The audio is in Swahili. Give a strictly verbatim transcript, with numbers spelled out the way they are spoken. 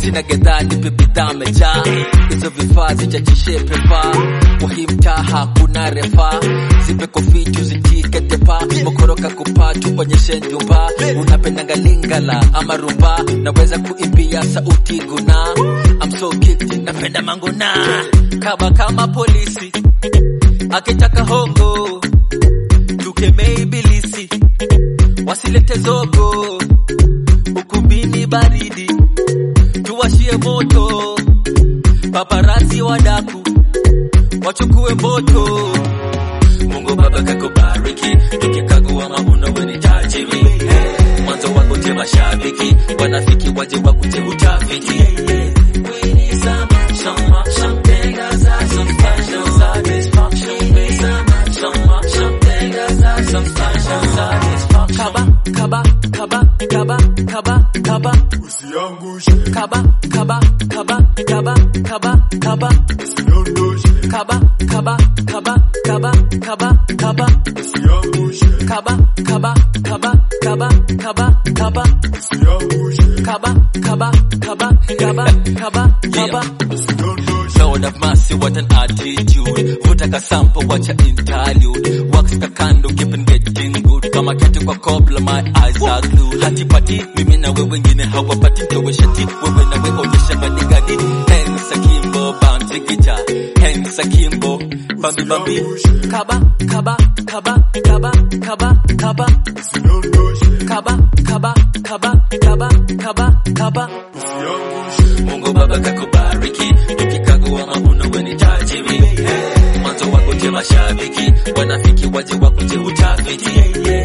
sina gedha nipe bidhaa mejaa, hizo vifaa zichachishe prefa, kwa hii mtaa hakuna refa, zipe kofitu zitike tepa, mokoroka kupatu onyeshe nyumba, unapendanga lingala ama rumba, naweza kuimbia sauti guna, I'm so guilty napenda manguna, kaba kama polisi akitaka hongo tukeme ibilisi, wasilete zogo ukumbini baridi, tuwashie moto paparazzi wadaku wachukue moto. Mungu Baba kakubariki, tukikagua mahuno weni tajiri, mwanzo wako te mashabiki, wanafiki waje wakute utafiki. We need some, some, something that's some special satisfaction. We need some, some, something that's some special satisfaction. Kaba, kaba, kaba, kaba, kaba, kaba, usiangushe. Kaba, kaba, kaba, kaba, kaba, kaba, usiondoshe. Kaba, kaba, kaba, kaba, kaba, kaba, usiangushe. Kaba, kaba, kaba, kaba, kaba, kaba, usiangushe. Kaba, kaba, kaba, kaba, kaba, kaba, usiondoshe. Lord of mercy, what an attitude. Vuta ka sample, watch a interlude. Wax ka kando, keep on getting good. Kama kete kwa kobla, my eyes are glued. Hati pati, mimi na wewe ngine hawapati. Mtowe shati, wewe na we onyesha madigadi. Hensa kimbo, bounce guitar. Hensa kimbo, bambi bambi. Kaba, kaba, kaba, kaba, kaba, kaba, usiondoshe. Kaba, kaba, kaba, kaba, kaba, kaba, usiangushe. Mungu Baba kakubariki, tukikagua mahuno weni tajiri, mwanzo wako te mashabiki, wanafiki waje wakute utafiti.